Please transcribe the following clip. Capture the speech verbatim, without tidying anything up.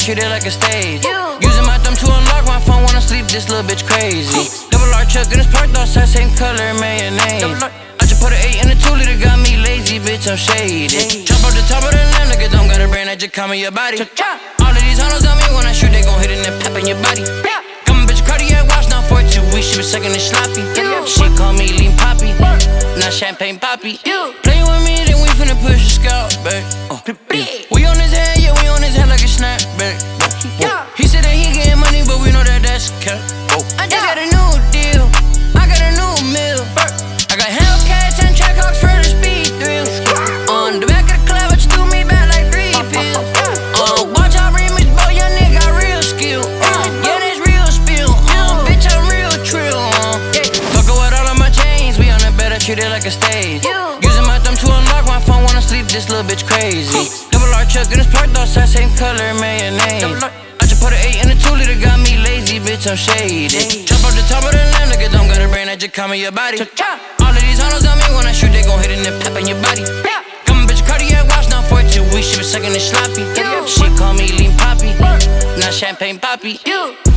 treat it like a stage. Using my thumb to unlock my phone, wanna sleep, this little bitch crazy. Double R chuck in this parked outside, same color, mayonnaise. I just put an eight in a two liter, got me lazy, bitch, I'm shady. Chop off the top of the lamb, nigga, don't got a brain, I just come in your body. All of these hunters on me, when I shoot, they gon' hit it and pop in your body. Come bitch, Cartier watch, now for two weeks, she was sucking and sloppy. She call me lean poppy, not champagne poppy. Play with me, then we finna push the scalp back. Uh, yeah. We on his head, yeah, we on his head like a snapback. Uh, he said that he getting money, but we know that that's cap. Uh, I just got a new deal, I got a new meal. I got Hellcats and Trackhawks for the speed thrill. On the back of the club, but you threw me back like three pills. Uh, watch out, remix, boy, young nigga got real skill. Uh, yeah, that's real spill. Uh, bitch, I'm real trill. Uh, fuckin' with all of my chains, we on the bed, I treat it like a stage. Using my thumb to unlock my phone, wanna sleep, this little bitch crazy. Double R chuck in this parked outside, same color, mayonnaise. I just put an eight in a two liter, got me lazy, bitch, I'm shady. Chop off the top of the lamb, nigga, don't got a brain, I just come in your body. All of these hunters on me, when I shoot, they gon' hit it and pop in your body. Come bitch, Cartier watch, now for two weeks, she was sucking and sloppy. She call me lean poppy, not champagne poppy.